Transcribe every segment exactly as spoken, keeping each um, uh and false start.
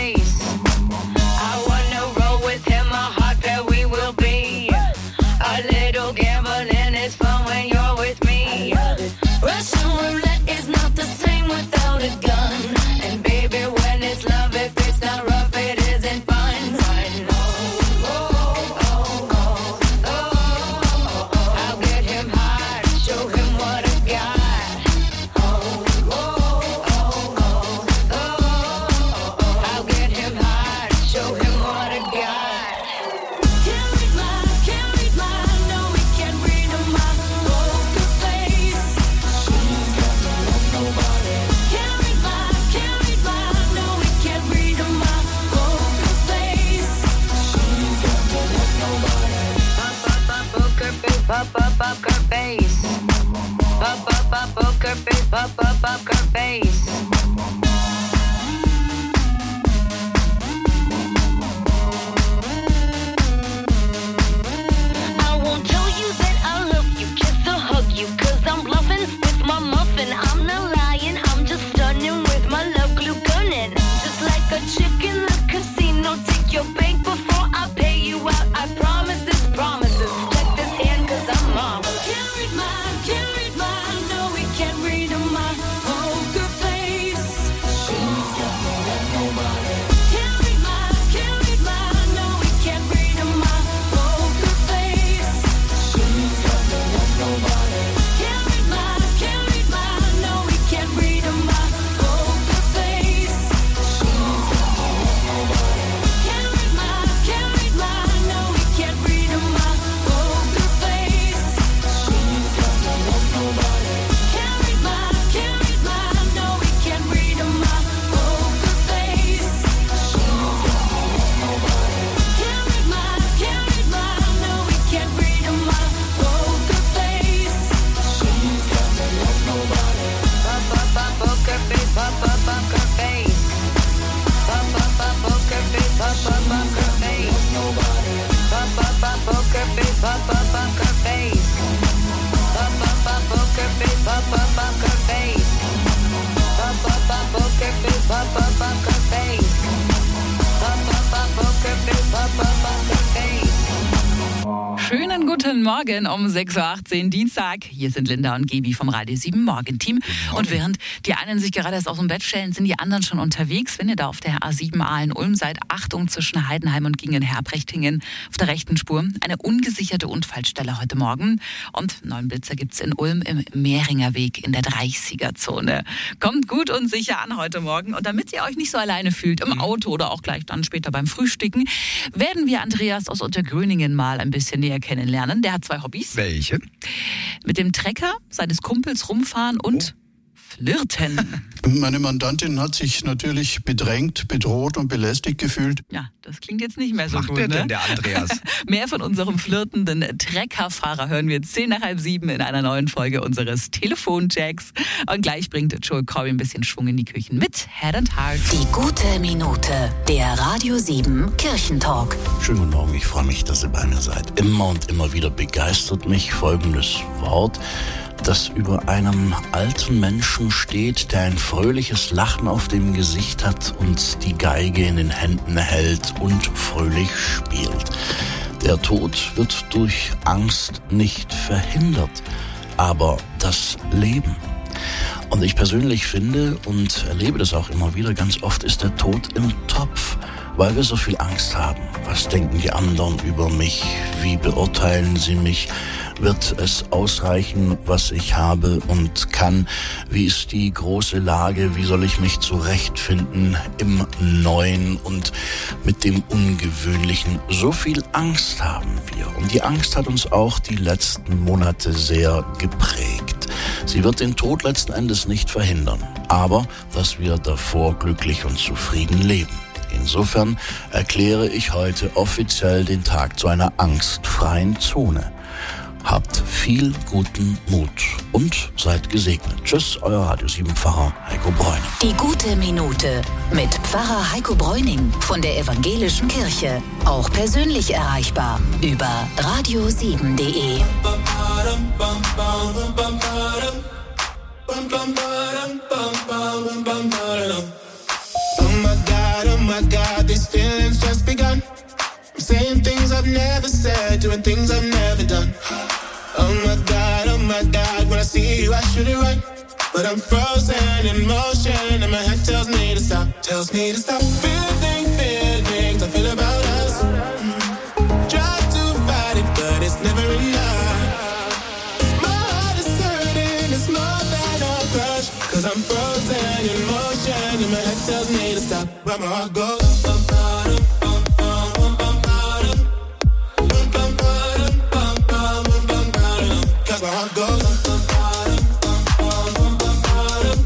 face. I wanna roll with him, a hot pair we will be. A little gambling is fun when you're with me. Russian roulette is not the same without a gun. And baby, when it's love, if it's not rough, it isn't fun. I'll get him hot, show him what I got. I'll get him hot, show him what I got. Can't read my, can't read my, no, we can't read my poker face. She's got no love, nobody. Can't read my, can't read my, no, we can't read my poker face. She's got no love, nobody. Pop, pop, pop, poker face, pop, pop, poker face. Pop, pop, pop, poker face, pop, pop, poker face. I won't tell you that I love you, kiss or hug you, cause I'm bluffing with my muffin. I'm not lying, I'm just stunning with my love glue gunning. Just like a chick in the casino, take your bank before I pay you out. I promise this promises. Check this hand cause I'm mom. Can't read my, can't read my, no we can't read my poker face. She's got no love, nobody. Can't read my, can't read my, no we can't read my poker face. She's got no love, nobody. Can't read my, can't read my, no we can't read my poker face. She's got no love, nobody. Can't read my, can't read my, no we can't read my poker face. She's got no love, nobody. Can't read my, can't read my, no we can't read my poker face. She's got no love, nobody. Can't read my, can't read my, no we can't read my poker face. She's got no love, nobody. Pop, pop, pop, poker face, pop, pop, poker face. Pop, pop, pop, poker face, pop, pop, poker face. Nobody. Pop, pop, pop, poker face, pop, pop, poker face. Pop, pop, pop, poker face, pop, pop, poker face. Pop, pop, pop, poker face, pop, pop, poker face. Pop, pop, pop, poker face, pop, pop, poker face. Schönen guten Morgen um sechs Uhr achtzehn, Dienstag. Hier sind Linda und Gebi vom Radio sieben Morgenteam. Und während die einen sich gerade erst aus dem Bett stellen, sind die anderen schon unterwegs. Wenn ihr da auf der A sieben Aalen-Ulm seid, Achtung zwischen Heidenheim und Gingen-Herprechtingen auf der rechten Spur. Eine ungesicherte Unfallstelle heute Morgen. Und neuen Blitzer gibt's in Ulm im Mehringer Weg in der dreißiger-Zone. Kommt gut und sicher an heute Morgen. Und damit ihr euch nicht so alleine fühlt, im Auto oder auch gleich dann später beim Frühstücken, werden wir Andreas aus Untergröningen mal ein bisschen näher kennenlernen. Der hat zwei Hobbys. Welche? Mit dem Trecker seines Kumpels rumfahren und flirten. Meine Mandantin hat sich natürlich bedrängt, bedroht und belästigt gefühlt. Ja, das klingt jetzt nicht mehr so Macht gut, der ne? denn, der Andreas? Mehr von unserem flirtenden Treckerfahrer hören wir zehn nach halb sieben in einer neuen Folge unseres Telefonjacks. Und gleich bringt Joel Corey ein bisschen Schwung in die Küchen mit Head and Heart. Die gute Minute, der Radio sieben Kirchentalk. Schönen guten Morgen, ich freue mich, dass ihr bei mir seid. Immer und immer wieder begeistert mich folgendes Wort, das über einem alten Menschen steht, der ein fröhliches Lachen auf dem Gesicht hat und die Geige in den Händen hält und fröhlich spielt. Der Tod wird durch Angst nicht verhindert, aber das Leben. Und ich persönlich finde und erlebe das auch immer wieder, ganz oft ist der Tod im Topf, weil wir so viel Angst haben. Was denken die anderen über mich? Wie beurteilen sie mich? Wird es ausreichen, was ich habe und kann? Wie ist die große Lage? Wie soll ich mich zurechtfinden im Neuen und mit dem Ungewöhnlichen? So viel Angst haben wir. Und die Angst hat uns auch die letzten Monate sehr geprägt. Sie wird den Tod letzten Endes nicht verhindern, aber dass wir davor glücklich und zufrieden leben. Insofern erkläre ich heute offiziell den Tag zu einer angstfreien Zone. Habt viel guten Mut und seid gesegnet. Tschüss, euer Radio sieben Pfarrer Heiko Bräuning. Die gute Minute mit Pfarrer Heiko Bräuning von der Evangelischen Kirche. Auch persönlich erreichbar über radio sieben punkt de. Oh my God, oh my my God, these feelings just begun. I'm saying things I've never said, doing things I've never done. Oh my God, oh my God, when I see you I should it right, but I'm frozen in motion and my head tells me to stop, tells me to stop. Feeling feelings I feel about us. Try to fight it, but it's never enough. My heart is hurting, it's more than a crush, cause I'm frozen in motion and my head tells me to stop, but my heart goes bum, bum, bum, bum, bum, bum, bum, bum, bum, bum, bum, bum, cause my heart goes bum, bum, bum, bum, bum, bum,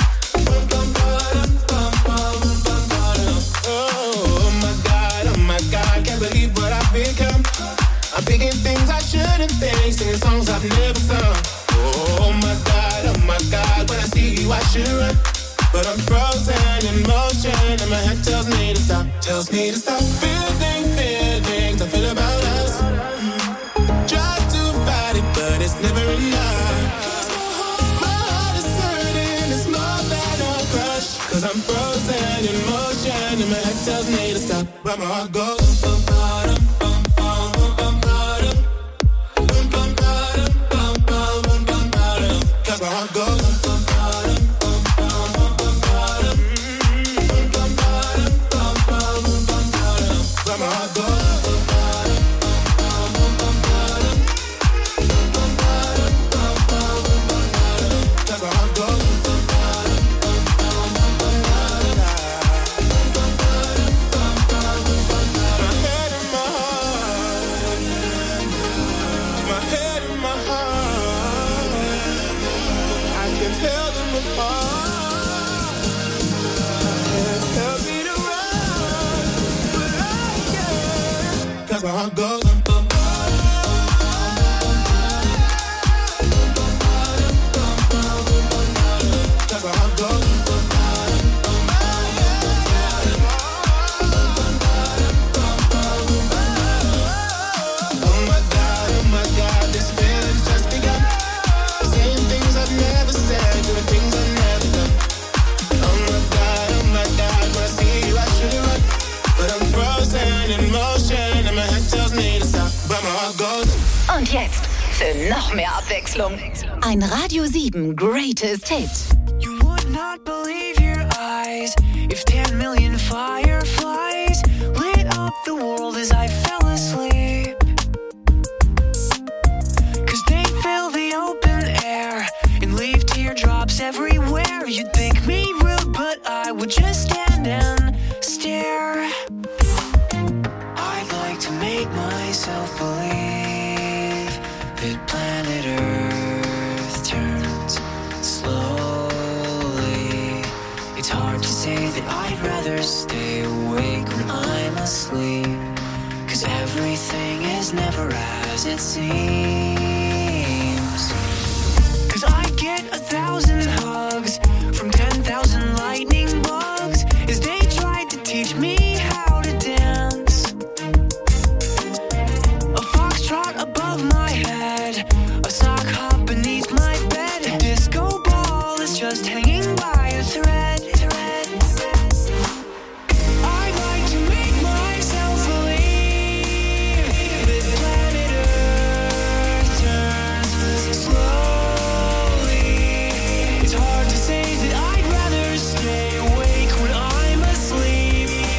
bum, bum, bum, bum. Oh my God, oh my God, can't believe what I've become. I'm thinking things I shouldn't think, singing songs I've never sung. Oh my God, oh my God, when I see you I should run, but I'm frozen in motion and my head tells me to stop, tells me to stop. Feeling feelings I feel about us. Try to fight it, but it's never enough. My heart is hurting, it's more than a crush, cause I'm frozen in motion and my head tells me to stop, but my heart goes bum, bum, bum, bum, bum, bum, bum, bum, bum, bum, bum, cause my heart goes bum, bum, bum, bum, bum, bum, bum, bum, bum, bum, but my heart goes. Cause my heart goes bum, bum, cause my heart goes oh my God, oh my God, this feeling's just begun. Saying things I've never said, doing things I've never done. Oh my God, oh my God, when I see you I should run, but I'm frozen in motion and my head tells me to stop, but my heart goes. Und jetzt für noch mehr Abwechslung ein Radio sieben Greatest Hit. You would not believe your eyes if ten million fireflies lit up the world as I fell asleep. Cause they fill the open air and leave teardrops everywhere. You'd think me rude, but I would just stand and stare. I'd like to make myself believe that planet Earth turns slowly. It's hard to say that I'd rather stay awake when I'm asleep, cause everything is never as it seems.